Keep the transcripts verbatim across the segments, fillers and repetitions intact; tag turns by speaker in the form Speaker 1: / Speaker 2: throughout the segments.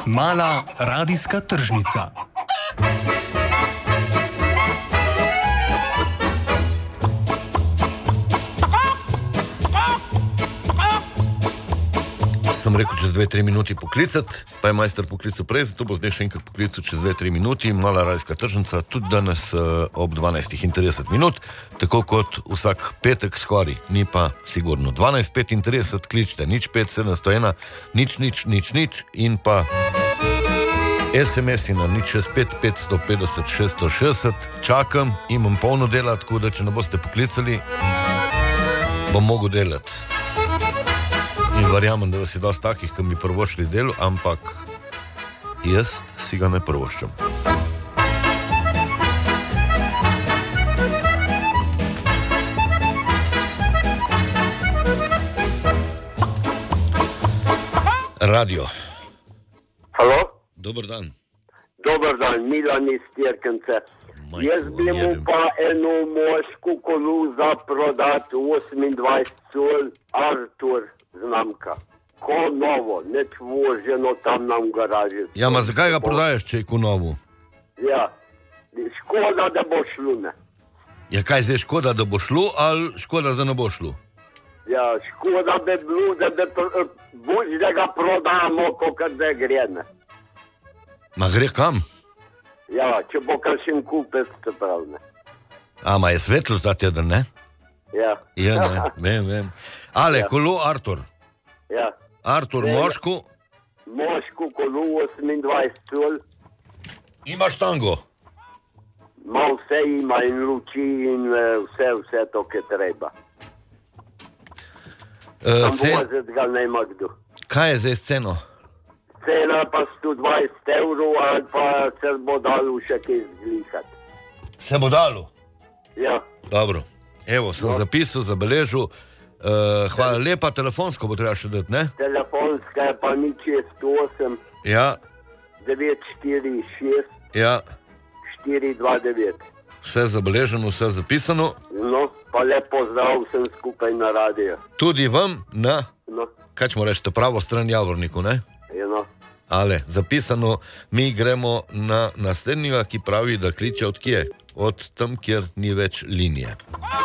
Speaker 1: Mala radijska tržnica.
Speaker 2: Sem rekel, čez dve, tri minuti poklicati, pa je majster poklical prej, zato bo zdaj še enkrat poklical čez dve, tri minuti. Mala radijska tržnica, tudi danes uh, ob dvanajstih in trideset minut, tako kot vsak petek skoraj, ni pa sigurno. dvanajst petintrideset kličite, nič pet sedemsto ena, nič, nič, nič, nič in pa es em es-i na nič šest pet petsto petdeset šeststo šestdeset. Čakam, imam polno dela, tako da če ne boste poklicali, bom mogel delati. In verjamem, da vas je dosti takih, ki mi prvošli delo, ampak jaz si ga ne prvoščam. Radio.
Speaker 3: Halo?
Speaker 2: Dober dan.
Speaker 3: Dober dan, Milan iz Tjerkence.
Speaker 2: Majko,
Speaker 3: Jaz bi mu
Speaker 2: jedem.
Speaker 3: pa eno moško kolu za prodati osemindvajset col Artur znamka. Ko novo, neč voženo tam nam v garaži.
Speaker 2: Ja, ma zakaj ga prodajaš, če je kunovu?
Speaker 3: Ja, škoda, da bo šlo, ne.
Speaker 2: Ja, kaj zdaj škoda, da bo šlo, ali škoda, da ne bo šlo?
Speaker 3: Ja, škoda bi bilo, da bi pr- bož, da ga prodamo, kot da gre, ne.
Speaker 2: Ma gre kam?
Speaker 3: Ja, če bo kakšen kupec, se pravi, ne.
Speaker 2: Ama je svetlo ta teden, ne?
Speaker 3: Ja.
Speaker 2: Ja, ne, vem, vem. Ale,
Speaker 3: Ja.
Speaker 2: kolo Artur.
Speaker 3: Ja.
Speaker 2: Artur,
Speaker 3: Ja.
Speaker 2: moško,
Speaker 3: Moško kolu osemindvajset col.
Speaker 2: ima štango.
Speaker 3: Ma vse ima in luči in eh, vse, vse to, ki treba.
Speaker 2: Uh,
Speaker 3: Tam
Speaker 2: cen,
Speaker 3: voziti ga nema kdo.
Speaker 2: kaj je zdaj s ceno?
Speaker 3: Cena pa sto dvajset evrov ali pa se bo dalo še kaj zglihati.
Speaker 2: Se bo dalo.
Speaker 3: Ja,
Speaker 2: Dobro. Evo, sem
Speaker 3: No.
Speaker 2: zapisal, zabeležil. Uh, hvala lepa, telefonsko bo treba še dati, ne?
Speaker 3: telefonska je pa nič šest osem
Speaker 2: Ja,
Speaker 3: devet štiri šest
Speaker 2: ja,
Speaker 3: štiri dva devet.
Speaker 2: vse zabeleženo, vse zapisano.
Speaker 3: No, pa lepo zdrav vsem skupaj na radio.
Speaker 2: Tudi vam na,
Speaker 3: No,
Speaker 2: kaj ćemo reči, pravo stran Javorniku, ne?
Speaker 3: eno.
Speaker 2: Ale, zapisano, mi gremo na naslednjega, ki pravi, da kliče od kje? Od tam, kjer ni več linije.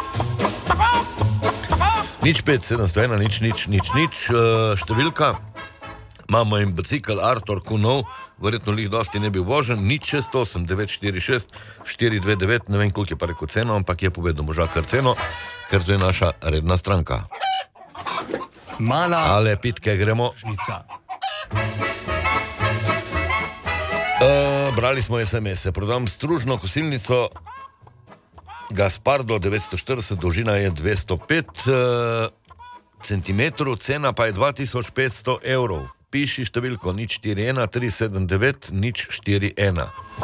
Speaker 2: Nič pet sedemsto ena, nič, nič, nič, nič, uh, številka. Imamo in bicikl Artur Kunov, verjetno lih dosti ne bi vožen, nič šest osem devet štiri šest štiri dve devet, ne vem, koliko je pa rekel ceno, ampak je povedal moža kar ceno, ker to je naša redna stranka.
Speaker 1: Mala
Speaker 2: Ale, pitke, gremo.
Speaker 1: tržnica.
Speaker 2: Uh, brali smo es em es-e. Prodam stružno kosilnico Gaspardo devetsto štirideset, dolžina je dvesto pet uh, centimetrov, cena pa je dva tisoč petsto evrov. Piši številko nič štiri ena tri sedem devet nič štiri ena.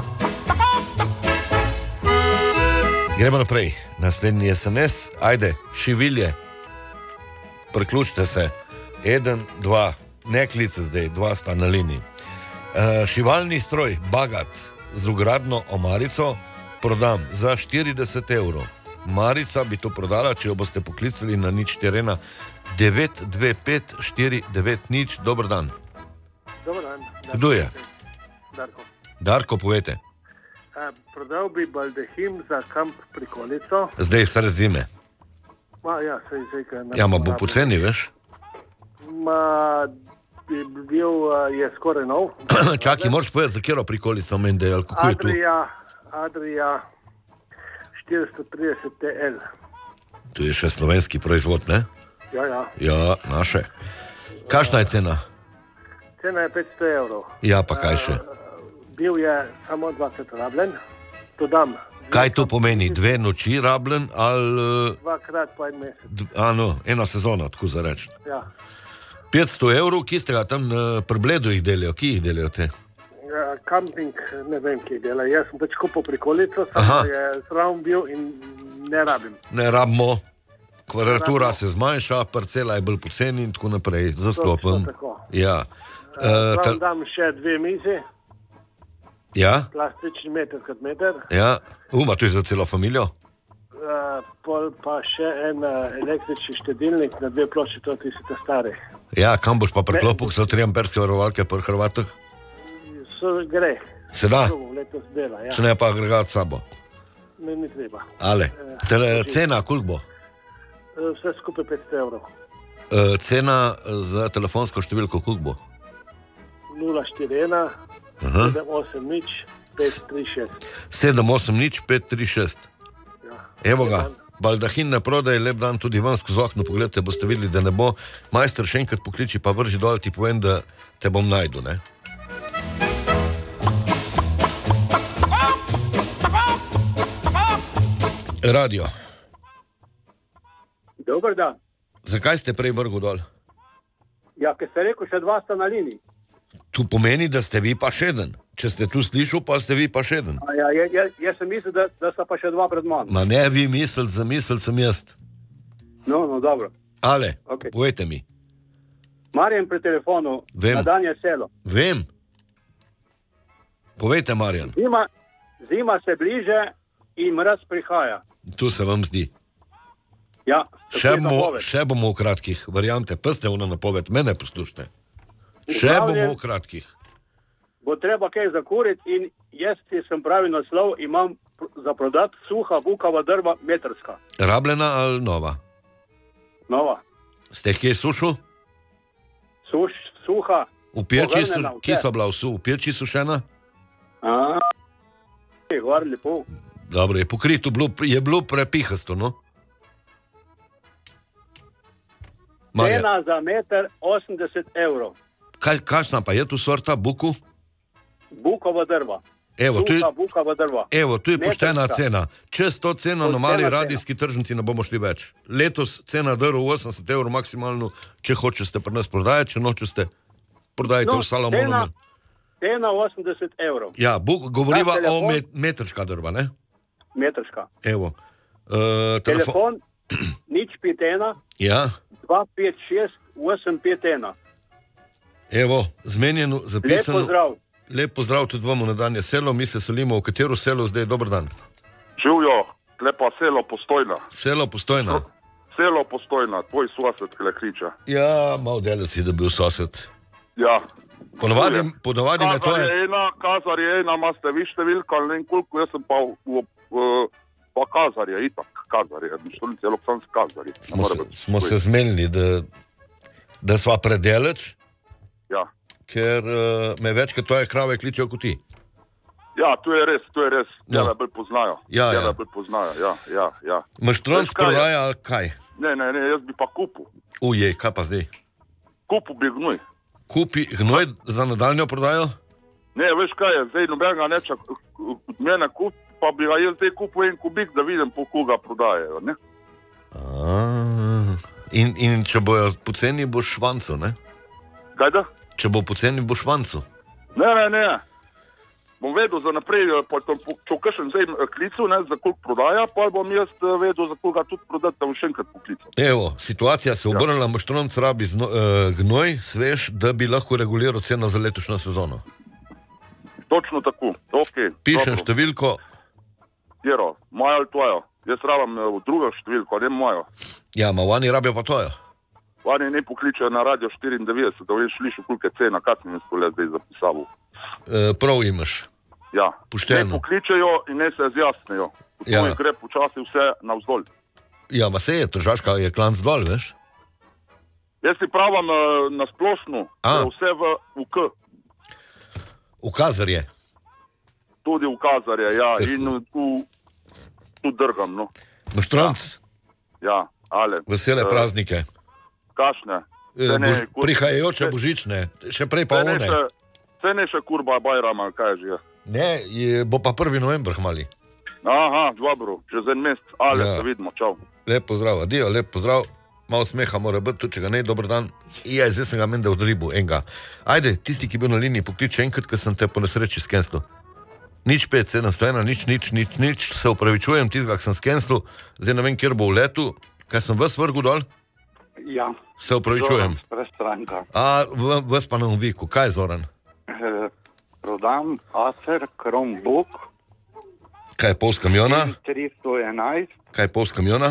Speaker 2: Gremo naprej. Naslednji es em es. Ajde, šivilje. Priključite se. Eden, dva. Ne klice zdaj, dva sta na liniji. Uh, šivalni stroj Bagat z ugradno omarico prodam za štirideset evrov. Marica bi to prodala, če jo boste poklicali na nič štiri ena devet dve pet štiri devet nič. Dober dan.
Speaker 4: Dobar dan.
Speaker 2: Kdo je?
Speaker 4: Darko.
Speaker 2: Darko, povejte.
Speaker 4: A, prodal bi baldahim za kamp prikolico.
Speaker 2: Zdaj je sred zime.
Speaker 4: Ma, ja, sej, sej, kaj ne.
Speaker 2: Ja, ma bo poceni, veš?
Speaker 4: Ma, bi bil, a, je skoraj nov.
Speaker 2: Čakaj, moraš povedati, za katero prikolico meni, da je, ali kako je tu?
Speaker 4: Adria, Adria štiristo trideset T L.
Speaker 2: Tu je še slovenski proizvod, ne?
Speaker 4: Ja, ja.
Speaker 2: Ja, naše. Kakšna je cena?
Speaker 4: Cena je petsto evrov.
Speaker 2: Ja, pa kaj še?
Speaker 4: Bil je samo dvakrat rabljen. Dodam.
Speaker 2: Kaj to pomeni? Dve noči rabljen ali...
Speaker 4: Dvakrat pa en mesec.
Speaker 2: d- A no, ena sezona, tako za reči.
Speaker 4: Ja.
Speaker 2: petsto evrov, ki ste ga tam uh, pri Bledu jih delijo, ki jih delijo te?
Speaker 4: Ja, kamping, ne vem, kje dela. Jaz sem pač kupil prikolico,
Speaker 2: Aha.
Speaker 4: samo je zraven bil in ne rabim.
Speaker 2: Ne rabimo, kvadratura
Speaker 4: Rabimo.
Speaker 2: se zmanjša, parcela je bolj poceni in tako naprej,
Speaker 4: Točno
Speaker 2: zastopam.
Speaker 4: tako.
Speaker 2: Ja.
Speaker 4: Uh,
Speaker 2: Uh,
Speaker 4: Zraven
Speaker 2: ta,
Speaker 4: dam še dve mizi,
Speaker 2: ja,
Speaker 4: plastični meter kot meter,
Speaker 2: ja. Uma, to je za celo familijo?
Speaker 4: uh, pol pa še en uh, električni štedilnik na dve plošči, to tiste stare.
Speaker 2: Ja, kam boš pa priklopil, so tri amperske varovalke pri Hrvatih?
Speaker 4: so gre.
Speaker 2: Se da?
Speaker 4: Drugo letos dela, ja.
Speaker 2: Če ne pa agregat s sabo.
Speaker 4: Ne, ni treba.
Speaker 2: Ale,
Speaker 4: Eh,
Speaker 2: Tele,
Speaker 4: drži.
Speaker 2: cena, koliko bo?
Speaker 4: Eh, Vse skupaj petsto evrov.
Speaker 2: E, cena za telefonsko številko, koliko bo?
Speaker 4: nula štiri ena,
Speaker 2: Aha.
Speaker 4: sedem osem nič, pet tri šest.
Speaker 2: sedem osem nič pet tri šest.
Speaker 4: Ja.
Speaker 2: Evo ga, baldahin ne prodaj, lep dan tudi vam skozi okno, pogledajte, boste videli, da ne bo. Majster, še enkrat pokliči, pa vrži dol, ti povem, da te bom najdu, ne? Radio.
Speaker 5: Dobar dan.
Speaker 2: Zakaj ste prej vrgu dol?
Speaker 5: Ja, ker ste rekel, še dva sta na liniji.
Speaker 2: Tu pomeni, da ste vi pa še eden. Če ste tu slišal, pa ste vi pa še eden.
Speaker 5: A ja, jaz, jaz, jaz sem mislil, da, da sta pa še dva pred mano.
Speaker 2: Ma ne vi misliti, za misel sem jaz.
Speaker 5: No, no, dobro.
Speaker 2: Ale,
Speaker 5: Okej.
Speaker 2: povejte mi.
Speaker 5: Marjan pri telefonu,
Speaker 2: Vem.
Speaker 5: na dan je selo.
Speaker 2: Vem. Povejte, Marjan,
Speaker 5: Zima, zima se bliže in mraz prihaja.
Speaker 2: tu se vam zdi.
Speaker 5: Ja,
Speaker 2: Še
Speaker 5: tako je
Speaker 2: bomo,
Speaker 5: napoved.
Speaker 2: še bomo v kratkih, verjamete, pa ste ono napoved, mene poslušajte. Še
Speaker 5: Zdravljen.
Speaker 2: bomo v kratkih.
Speaker 5: Bo treba kaj zakuriti in jaz si sem pravi naslov, imam pr- za prodat suha bukava drva metrska.
Speaker 2: Rabljena ali nova?
Speaker 5: Nova.
Speaker 2: Ste jih kje sušil?
Speaker 5: Suš, suha.
Speaker 2: V peči so,
Speaker 5: Povrnjena,
Speaker 2: kje
Speaker 5: vse.
Speaker 2: so bila v su? V peči sušena?
Speaker 5: A, je gor lepo.
Speaker 2: Dobro, je pokrito, bilo, je bilo prepihasto, no? Marjan,
Speaker 5: Cena za meter osemdeset evrov.
Speaker 2: kaj, kakšna pa je tu sorta buku?
Speaker 5: Bukava drva.
Speaker 2: Evo, tu je,
Speaker 5: Suha bukava drva.
Speaker 2: evo, tu je poštena
Speaker 5: Metrska.
Speaker 2: cena. Čez to ceno na
Speaker 5: Poštena
Speaker 2: mali
Speaker 5: cena.
Speaker 2: radijski tržnici ne bomo šli več. Letos cena drv osemdeset evrov maksimalno, če hočete pri nas prodajati, če nočete, prodajte
Speaker 5: No,
Speaker 2: v Salomonu.
Speaker 5: cena- Cena osemdeset evrov.
Speaker 2: Ja, buk, govoriva
Speaker 5: Na telefon?
Speaker 2: o met, metrška drva, ne?
Speaker 5: Metrska.
Speaker 2: Evo. Uh, telefon.
Speaker 5: Telefon nič pet ena,
Speaker 2: Ja,
Speaker 5: dva pet šest, osem pet ena.
Speaker 2: evo, zmenjeno,
Speaker 5: Lep
Speaker 2: zapisano.
Speaker 5: pozdrav.
Speaker 2: Lep pozdrav tudi vam na danje selo, mi se selimo, v katero selo zdaj, dober dan.
Speaker 6: Živijo, lepa selo Postojna.
Speaker 2: Selo Postojna.
Speaker 6: Selo Postojna, tvoj sosed, ki le kliče.
Speaker 2: Ja, malo delo si, da bi bil sosed.
Speaker 6: Ja.
Speaker 2: Ponavadi, ponavadi me to
Speaker 6: Kazar
Speaker 2: je.
Speaker 6: je ena, Kazar je ena, imate vi številka, ali ne vem koliko, jaz sem pa v, v, v pa Kazar je, itak, Kazar je, ništa celo sam s Kazar je.
Speaker 2: Smo se, smo se zmenili, da, da sva predeleč,
Speaker 6: Ja.
Speaker 2: ker uh, me večkrat tvoje krave kličejo kot ti.
Speaker 6: Ja, to je res, to je res,
Speaker 2: No.
Speaker 6: tebe bolj poznajo.
Speaker 2: Ja,
Speaker 6: Tebe
Speaker 2: ja.
Speaker 6: bolj poznajo, ja, ja, ja.
Speaker 2: Maštron
Speaker 6: Veš, kaj je?
Speaker 2: prodaja ali kaj?
Speaker 6: Ne, ne, ne, jaz bi pa kupil.
Speaker 2: Ujej, kaj pa zdaj?
Speaker 6: Kupil bi gnoj.
Speaker 2: Kupi gnoj za nadaljnjo prodajo?
Speaker 6: Ne, veš kaj je, zdaj nobenega neče od mene kup, pa bi ga jaz zdaj kupil en kubik, da vidim, po koga prodajajo, ne?
Speaker 2: A, in, in če bojo poceni, boš švancu, ne?
Speaker 6: Kaj da?
Speaker 2: Če bo poceni, boš švancu.
Speaker 6: Ne, ne, ne. Bom vedel za naprej, eh, pa to- če v kakšen zdaj eh, klicu, ne, za koliko prodaja, pa bom jaz eh, vedel, za koga tudi prodati, da bom še enkrat poklical.
Speaker 2: Evo, situacija se je obrnila, Maštron rabi zno, uh, gnoj, svež, da bi lahko reguliral ceno za letošnjo sezono.
Speaker 6: Točno tako, ok.
Speaker 2: Pišem
Speaker 6: dobro.
Speaker 2: številko,
Speaker 6: Jero, mojo ali tvojo? Jaz rabim eh, drugo številko, ne mojo.
Speaker 2: ja, ma oni rabijo pa tvojo.
Speaker 6: Oni ne pokličejo na radio štiriindevetdeset, da veš, slišal, koliko je cena, kaj sem jaz tole zdaj zapisal.
Speaker 2: Uh, prav imaš.
Speaker 6: Ja,
Speaker 2: Pošteno.
Speaker 6: ne pokličejo in ne se zjasnijo.
Speaker 2: Ja.
Speaker 6: Ja. Gre počasi vse navzdol.
Speaker 2: Ja, ma se je, Tržaška je klanc dol, veš?
Speaker 6: Jaz si pravim eh, na splošno,
Speaker 2: A.
Speaker 6: da je vse v, v K,
Speaker 2: V Kazar je.
Speaker 6: tudi v Kazarje, ja,
Speaker 2: Trhu.
Speaker 6: in tu, tu drgam, no.
Speaker 2: Maštronc,
Speaker 6: Ja, ale.
Speaker 2: vesele
Speaker 6: eh,
Speaker 2: praznike.
Speaker 6: Kašne.
Speaker 2: Eh,
Speaker 6: Saj ne,
Speaker 2: bož,
Speaker 6: kur-
Speaker 2: prihajajoče
Speaker 6: saj-
Speaker 2: božične, še prej pa
Speaker 6: saj ne
Speaker 2: one.
Speaker 6: še- Saj ne še kurba Bajrama, kaj je že.
Speaker 2: Ne, je, bo pa prvi november mali.
Speaker 6: Aha, dobro, čez en mesec, ale
Speaker 2: Ja.
Speaker 6: se vidimo, čau.
Speaker 2: Lep pozdrav, adijo, lep pozdrav. Malo smeha mora biti, tudi če ga ne, dober dan. Ja, zdaj sem ga menda odribil, enega. Ajde, tisti, ki je bil na liniji, pokliči enkrat, ker sem te po nesreči skenslu. Nič pet, sedemsto ena, nič, nič, nič, nič, se upravičujem, tistega sem skenslu, zdaj ne vem, kjer bo v letu, kaj sem vas vrgu dol,
Speaker 7: Ja,
Speaker 2: se upravičujem.
Speaker 7: Prestranka.
Speaker 2: A v- vas pa na Viku, kaj je Zoran?
Speaker 7: E, prodam Acer Chromebook
Speaker 2: Kaj je pol s kamiona?
Speaker 7: tristo enajst,
Speaker 2: Kaj je pol s kamiona?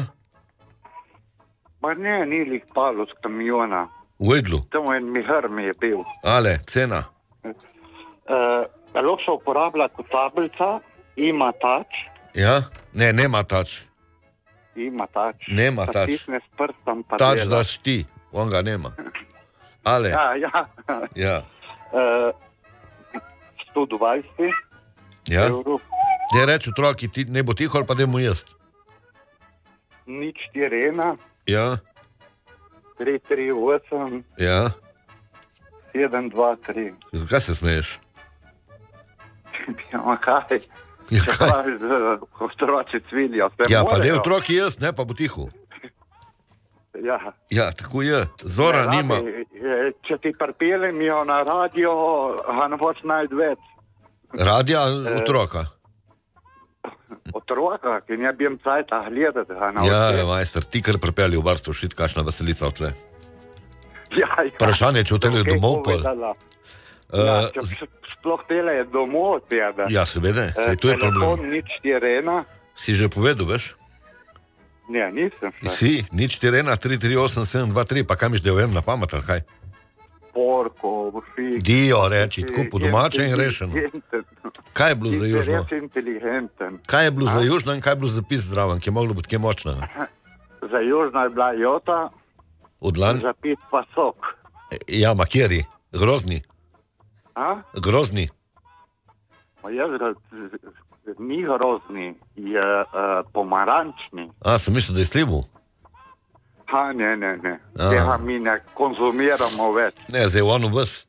Speaker 7: pa ne, ni lih palo z kamiona.
Speaker 2: V Edlu.
Speaker 7: Tam en mihar mi je bil.
Speaker 2: Ale, cena.
Speaker 7: E, Lahko se uporablja kot tablica, ima tač,
Speaker 2: Ja, ne, nema tač.
Speaker 7: ima tač.
Speaker 2: Nema tač.
Speaker 7: Stisne s prstom pa
Speaker 2: Tač
Speaker 7: dela.
Speaker 2: daš ti, on ga nema. Ale,
Speaker 7: Ja, ja.
Speaker 2: ja,
Speaker 7: Uh, sto dvajset
Speaker 2: ja.
Speaker 7: evrov,
Speaker 2: Da reči otroki, ti ne bo tiho ali pa da mu jaz.
Speaker 7: nič štiri ena,
Speaker 2: Ja,
Speaker 7: tri tri osem,
Speaker 2: ja.
Speaker 7: sedem dva tri.
Speaker 2: Zakaj se smeješ?
Speaker 7: Ja, ma kaj?
Speaker 2: Ja,
Speaker 7: Če
Speaker 2: kaj?
Speaker 7: praviš, da otroci cvilijo, se
Speaker 2: Ja, pa da
Speaker 7: morajo.
Speaker 2: otroki jaz, ne pa bo tiho.
Speaker 7: Ja.
Speaker 2: Ja, tako je. Zora
Speaker 7: Ne,
Speaker 2: nima.
Speaker 7: rabi, eh, Če ti pripeljem na radio, ga ne boš najti več.
Speaker 2: Radija ali otroka?
Speaker 7: Otroka, ki ne bi jim cajta gledati, ga ne
Speaker 2: Ja,
Speaker 7: odpre.
Speaker 2: majster, ti kar prepeli v barstvo šit, kakšna veselica od tle.
Speaker 7: Ja, ja.
Speaker 2: Vprašanje, če hotelju
Speaker 7: Kaj
Speaker 2: domov pol.
Speaker 7: povedala?
Speaker 2: Uh,
Speaker 7: Ja, če s- sploh tele je domov od tebe.
Speaker 2: ja, seveda,
Speaker 7: Eh,
Speaker 2: sej tu je
Speaker 7: telefon
Speaker 2: problem.
Speaker 7: nič štiri ena,
Speaker 2: Si že povedal, veš?
Speaker 7: ne, nisem še.
Speaker 2: Si, nič štiri ena, tri tri osem, sedem dva tri, pa kaj miš, da jo vem na pamet, ali kaj?
Speaker 7: Porko, vsi.
Speaker 2: Dio reči, tako po domače in rešeno. Kaj je bilo za južno?
Speaker 7: Res inteligenten.
Speaker 2: Kaj je bilo za južno in kaj je bilo za pis zraven, ki je moglo biti kaj močno?
Speaker 7: Za južno je bila jota,
Speaker 2: Od lan?
Speaker 7: za pit pa sok.
Speaker 2: Ja, makjeri, grozni,
Speaker 7: A?
Speaker 2: grozni.
Speaker 7: Ma jaz ga, ni grozni, je uh, pomarančni.
Speaker 2: A, sem mislil, da je slivu.
Speaker 7: Ha, ne, ne, ne.
Speaker 2: Aha.
Speaker 7: Tega mi ne konzumiramo več.
Speaker 2: Ne, zdaj ono vas.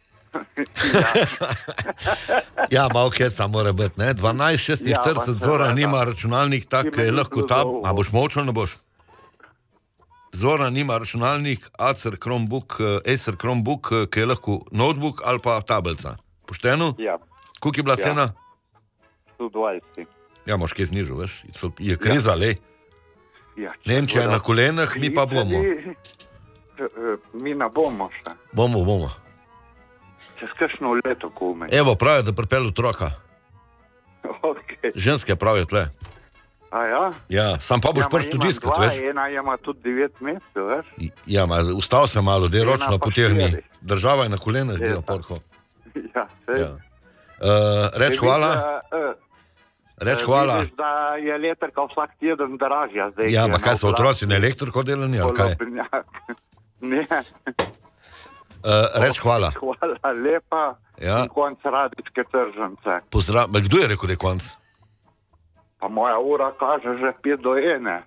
Speaker 2: Ja, malo keca mora biti, ne? dvanajst šestinštirideset,
Speaker 7: Ja, pa
Speaker 2: Zora
Speaker 7: seveda.
Speaker 2: nima računalnik tak,
Speaker 7: Ti
Speaker 2: ki je
Speaker 7: meni
Speaker 2: lahko
Speaker 7: bilo
Speaker 2: tab.
Speaker 7: dolgo.
Speaker 2: A boš molčal, ne boš? Zora nima računalnik, Acer Chromebook, eh, Acer Chromebook, eh, ki je lahko notebook ali pa tablica. Pošteno?
Speaker 7: Ja,
Speaker 2: Koliko je bila
Speaker 7: Ja.
Speaker 2: cena?
Speaker 7: sto dvajset.
Speaker 2: Ja, moš kaj znižal, veš? So- Je kriza, le.
Speaker 7: Ja,
Speaker 2: Nemčija je na kolenah, mi pa bomo.
Speaker 7: Klicali, eh, eh, Mi ne bomo še.
Speaker 2: Bomo, bomo.
Speaker 7: Čez kakšno leto kume.
Speaker 2: Evo, pravijo, da pripelje otroka.
Speaker 7: Okay.
Speaker 2: Ženske pravijo tle.
Speaker 7: A ja?
Speaker 2: Ja, sam pa boš
Speaker 7: Ja, ma
Speaker 2: prst
Speaker 7: imam
Speaker 2: diskat,
Speaker 7: dva,
Speaker 2: veš?
Speaker 7: Ena ima tudi devet mesecev, veš?
Speaker 2: Ja, ma, ustal sem malo, da je
Speaker 7: Ena
Speaker 2: ročno
Speaker 7: pa
Speaker 2: potegni.
Speaker 7: štiri.
Speaker 2: Država je na kolenah,
Speaker 7: Ja.
Speaker 2: dela porko.
Speaker 7: Ja, sej.
Speaker 2: Ja. Uh, reč
Speaker 7: Vidiš,
Speaker 2: hvala,
Speaker 7: da, eh,
Speaker 2: reč
Speaker 7: eh,
Speaker 2: hvala.
Speaker 7: Vidiš, da je elektrika vsak teden dražja. Zdaj,
Speaker 2: Ja,
Speaker 7: ki je
Speaker 2: pa
Speaker 7: na
Speaker 2: kaj so
Speaker 7: oblasti
Speaker 2: otroci na elektriko delani, ali kaj?
Speaker 7: polobnjak. Ne,
Speaker 2: Uh, reč hvala.
Speaker 7: hvala lepa.
Speaker 2: Ja.
Speaker 7: In konc radijske tržnice.
Speaker 2: Pozdrav, ma kdo je rekel, da je konc?
Speaker 7: Pa moja ura kaže že pet do ene.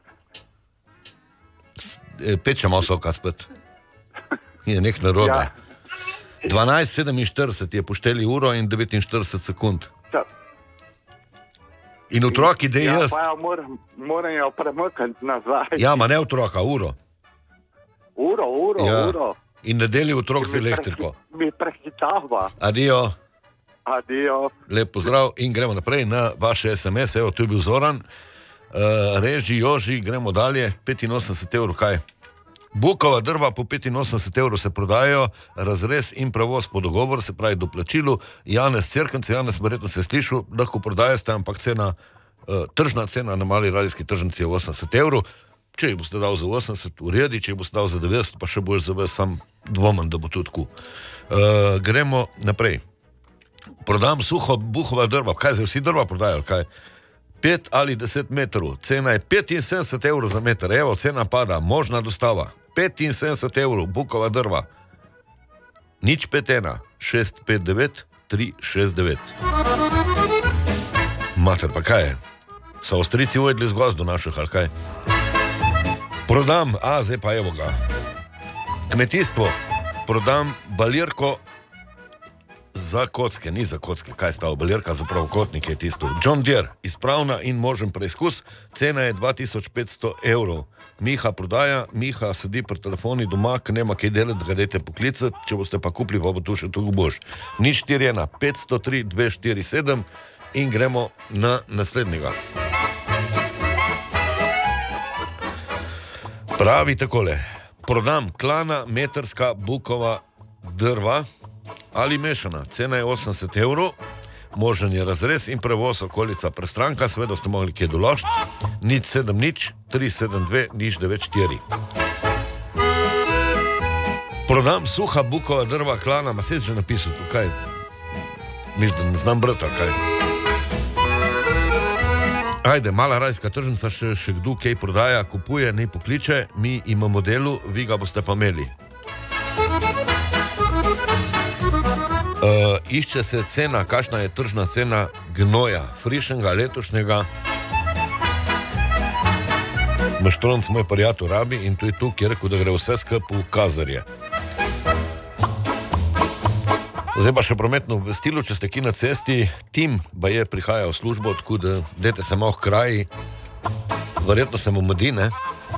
Speaker 2: E, Peče malo soka spet. Je nek narobe.
Speaker 7: Ja.
Speaker 2: dvanajst sedeminštirideset je pošteli uro in devetinštirideset sekund.
Speaker 7: Ja.
Speaker 2: In otroki, da je
Speaker 7: Ja,
Speaker 2: jaz.
Speaker 7: pa ja moram, moram jo premakniti nazaj.
Speaker 2: Ja, ma ne otroka, uro.
Speaker 7: Uro, uro,
Speaker 2: Ja.
Speaker 7: uro.
Speaker 2: In nedeljo otrok z
Speaker 7: Mi prehi-
Speaker 2: elektriko.
Speaker 7: Mi prehitava.
Speaker 2: Adijo.
Speaker 7: Adijo.
Speaker 2: Lep pozdrav in gremo naprej na vaše es em es. Evo, tu je bil Zoran. Uh, reži, Joži, gremo dalje. petinosemdeset evrov, kaj? Bukova drva po petinosemdeset evrov se prodajajo, razrez in prevoz po dogovor, se pravi doplačilu. Janez Cerkence, Janez, verjetno se slišal, lahko prodajate, ampak cena, uh, tržna cena na mali radijski tržnici je osemdeset evrov. Če jih boste dal za osemdeset, uredi, če jih boste dal za devetdeset, pa še boš za vas, sam dvomem, da bo to tako. Uh, gremo naprej. Prodam suho buhova drva, kaj zdaj vsi drva prodajajo, kaj? pet ali deset metrov, cena je petinsedemdeset evrov za meter, evo, cena pada, možna dostava, petinsedemdeset evrov, bukova drva, nič pet ena, šest pet devet, tri šest devet. Mater, pa kaj je? So Avstrijci ujedli z gozdu naših, ali kaj? Prodam, a zdaj pa evo ga. Kmetijstvo, prodam balirko za kocke, ni za kocke, kaj sta balirka za pravokotnike je tisto. John Deere, izpravna in možen preizkus, cena je dva tisoč petsto evrov. Miha prodaja, Miha sedi pri telefoni doma, ker nema kaj delati, da ga dajte poklicati, če boste pa kupili, pa bo tu še tu boš. Nič štiri ena, petsto tri, dve štiri sedem in gremo na naslednjega. Pravi takole, prodam klana metrska bukova drva ali mešana, cena je osemdeset evrov, možen je razrez in prevoz okolica prestranka, seveda ste mogli kje doložiti, nič sedem nič, tri sedem dve, nič devet štiri. Prodam suha bukova drva klana, ma se je že napisal tukaj, Misliš, da ne znam brati, ali kaj? Ajde, mala rajska tržnica, še, še kdo kaj prodaja, kupuje, ne pokliče, mi imamo delu, vi ga boste pa imeli. Uh, išče se cena, kakšna je tržna cena gnoja, frišnega, letošnjega. Maštronc moj prijatelj rabi in to je tu, ki je rekel, da gre vse skup v kazarje. Zdaj pa še prometno obvestilo, če ste ki na cesti, tim baje prihaja v službo, odkud dajte se malo kraji, verjetno se mu modi, ne?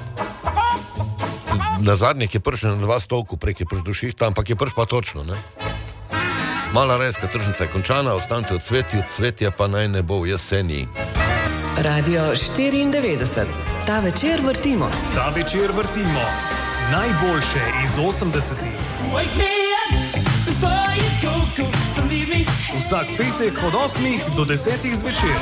Speaker 2: Na zadnjih je prišel na dva stolku, prek je priš do šihta, ampak je priš pa točno, ne? Mala rajska tržnica je končana, ostanite v cveti, cvetje pa naj ne bo v jeseni.
Speaker 8: Radio štiriindevetdeset. Ta večer vrtimo.
Speaker 1: Ta večer vrtimo najboljše iz osemdesetih. Vsak petek od osmih do desetih zvečer.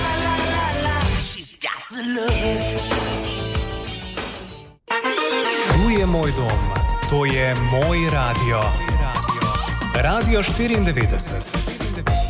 Speaker 1: Tu je moj dom, to je moj radio. Radio štiriindevetdeset.